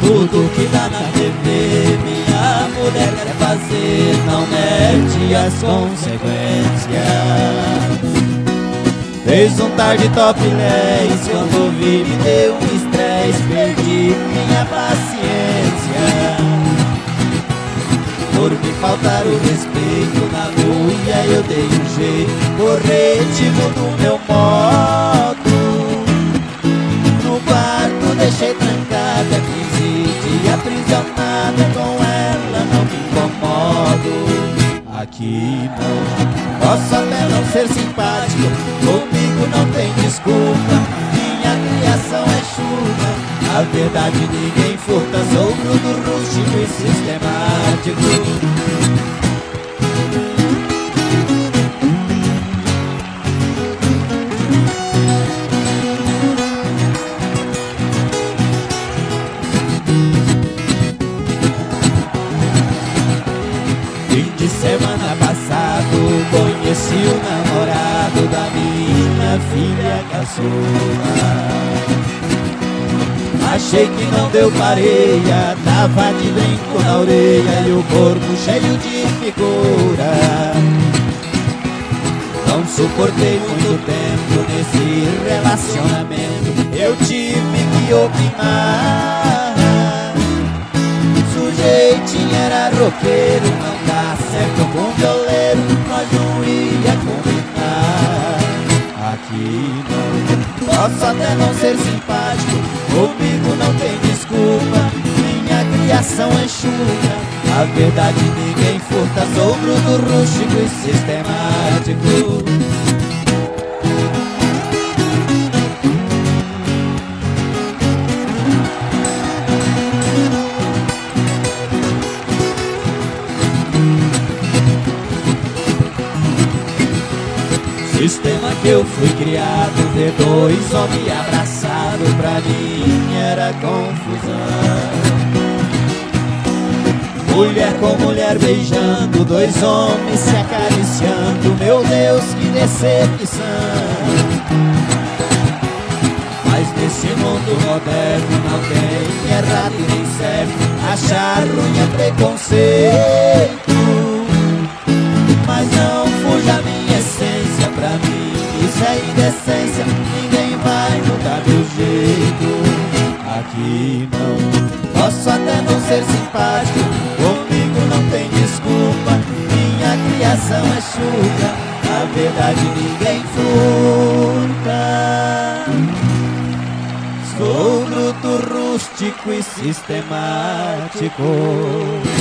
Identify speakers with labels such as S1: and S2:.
S1: tudo que dá na TV minha mulher quer fazer, não mede as consequências. Fez um tarde topless, quando vi me deu um estresse, perdi minha paciência. Por me faltar o respeito na rua eu dei um jeito corretivo do meu modo. No quarto deixei trancada, 15 dias aprisionada, com ela não me incomodo. Aqui não, posso até não ser simpático, comigo não tem desculpa, minha criação é chuva. A verdade ninguém furta, sou bruto, rústico e sistemático. Fim de semana passado conheci o namorado da minha filha caçula. Achei que não deu pareia, tava de brinco na orelha e o corpo cheio de figura. Não suportei muito tempo nesse relacionamento, eu tive que opinar. Sujeitinho era roqueiro, não dá certo com violeiro, nós não ia combinar. Aqui não, posso até não ser simpático, comigo não tem desculpa, minha criação é chuva. A verdade ninguém furta, sou bruto, rústico e sistemático. Sistema que eu fui criado, ver dois homens abraçados, pra mim era confusão. Mulher com mulher beijando, dois homens se acariciando, meu Deus, que decepção. Mas nesse mundo moderno não tem errado e nem certo, achar ruim é preconceito. Mas não fuja a minha essência, pra mim isso é indecência, ninguém vai mudar meu jeito. Aqui não, posso até não ser simpático, comigo não tem desculpa, minha criação é chuva, a verdade ninguém furta. Sou bruto, rústico e sistemático.